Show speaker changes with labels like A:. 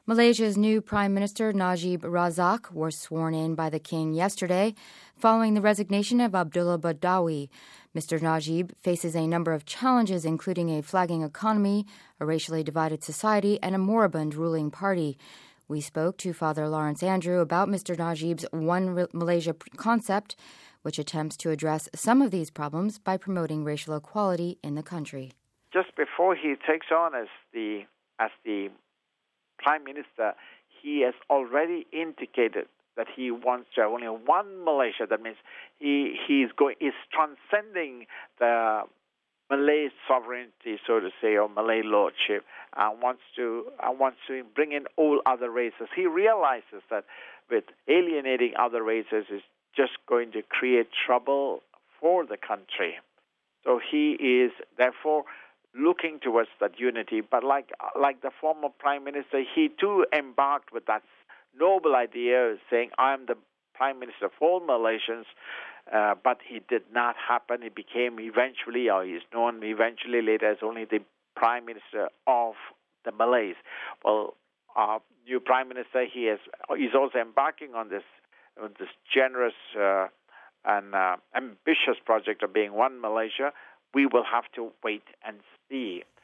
A: Malaysia's new Prime Minister Najib Razak was sworn in by the king yesterday following the resignation of Abdullah Badawi. Mr. Najib faces a number of challenges, including a flagging economy, a racially divided society, and a moribund ruling party. We spoke to Father Lawrence Andrew about Mr. Najib's One Malaysia concept, which attempts to address some of these problems by promoting racial equality in the country.
B: Just before he takes on as the Prime Minister, he has already indicated that he wants to have only one Malaysia. That means he's transcending the Malay sovereignty, so to say, or Malay lordship, and wants to bring in all other races. He realizes that with alienating other races is just going to create trouble for the country. So he is therefore looking towards that unity. But like the former Prime Minister, he too embarked with that noble idea of saying, I'm the Prime Minister of all Malaysians, but it did not happen. He became eventually, or he's known eventually later as only the Prime Minister of the Malays. Well, our new Prime Minister, he's also embarking on this generous and ambitious project of being one Malaysia. We will have to wait and see.